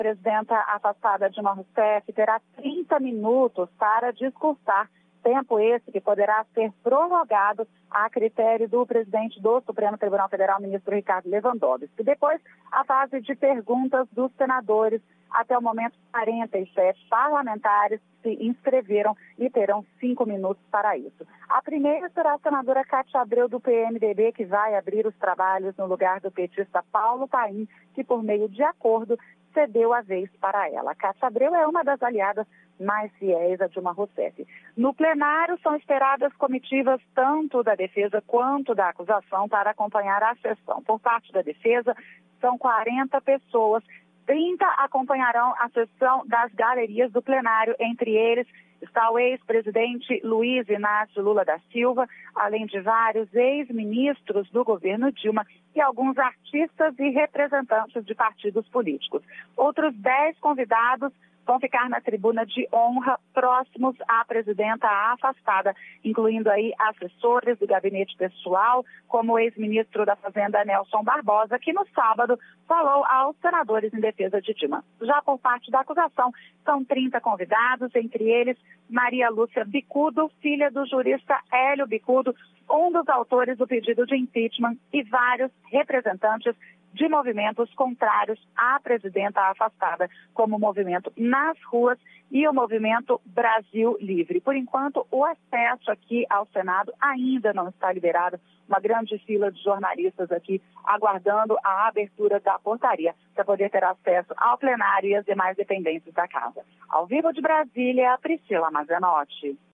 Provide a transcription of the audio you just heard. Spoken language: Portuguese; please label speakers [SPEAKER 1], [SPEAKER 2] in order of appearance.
[SPEAKER 1] A presidenta afastada Dilma Rousseff terá 30 minutos para discursar, tempo esse que poderá ser prorrogado a critério do presidente do Supremo Tribunal Federal, ministro Ricardo Lewandowski. Depois, a fase de perguntas dos senadores. Até o momento, 47 parlamentares se inscreveram e terão 5 minutos para isso. A primeira será a senadora Cátia Abreu, do PMDB, que vai abrir os trabalhos no lugar do petista Paulo Paim, que, por meio de acordo, cedeu a vez para ela. Cátia Abreu é uma das aliadas mais fiéis a Dilma Rousseff. No plenário, são esperadas comitivas tanto da defesa quanto da acusação para acompanhar a sessão. Por parte da defesa, são 40 pessoas. 30 acompanharão a sessão das galerias do plenário. Entre eles está o ex-presidente Luiz Inácio Lula da Silva, além de vários ex-ministros do governo Dilma e alguns artistas e representantes de partidos políticos. Outros 10 convidados vão ficar na tribuna de honra próximos à presidenta afastada, incluindo aí assessores do gabinete pessoal, como o ex-ministro da Fazenda Nelson Barbosa, que no sábado falou aos senadores em defesa de Dilma. Já por parte da acusação, são 30 convidados, entre eles Maria Lúcia Bicudo, filha do jurista Hélio Bicudo, um dos autores do pedido de impeachment, e vários representantes de movimentos contrários à presidenta afastada, como o movimento Nas Ruas e o movimento Brasil Livre. Por enquanto, o acesso aqui ao Senado ainda não está liberado. Uma grande fila de jornalistas aqui aguardando a abertura da portaria para poder ter acesso ao plenário e às demais dependências da casa. Ao vivo de Brasília, Priscila Mazenotti.